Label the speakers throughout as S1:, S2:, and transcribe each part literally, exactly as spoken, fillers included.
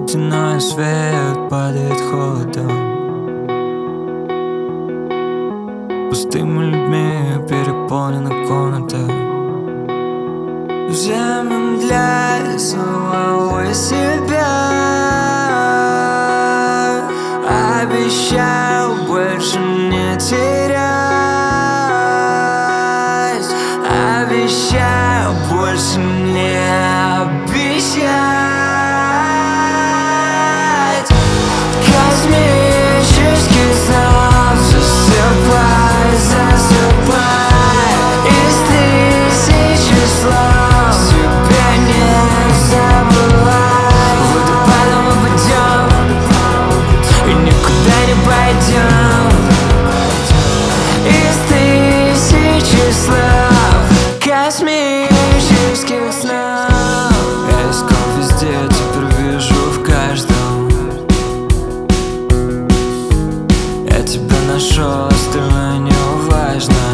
S1: Ледяной свет падает холодом. Пустыми людьми переполнена комната. Взамен для самого себя обещал больше не терять. Обещал больше не обещать. Космический сон, засыпай, засыпай. Из тысячи слов тебя не забывай. Водопадом мы пойдем и никуда не пойдем. Из тысячи слов космических снов. Я искал везде, теперь вижу в каждом. Я тебя нашел, остальное не важно.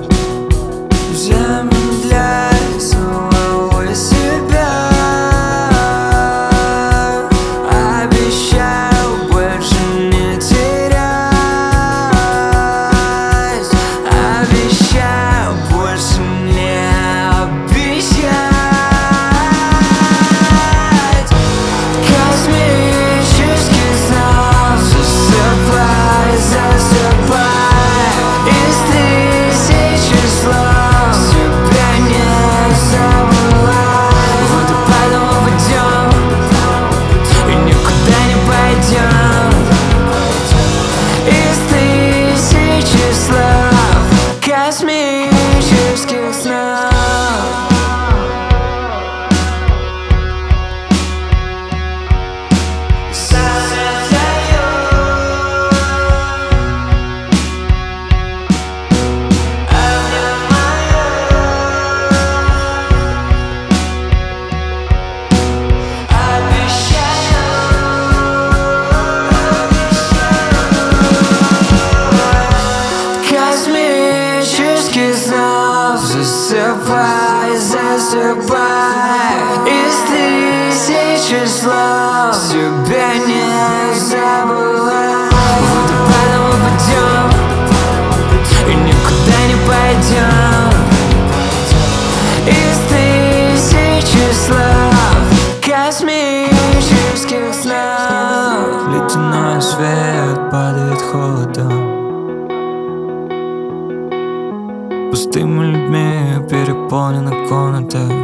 S1: Взамен для самого себя обещал больше не терять. Обещал больше не обещать. Космический сон, засыпай, засыпай. Из тысячи слов тебя не забывай. Водопадом мы пойдем и никуда не пойдем. Из тысячи слов космических снов. Космический сон, засыпай, засыпай. Из тысячи слов тебя не забывай. Водопадом мы пойдем и никуда не пойдем. Из тысячи слов космических снов. Ледяной свет падает холодом. Пустыми людьми переполнена комната.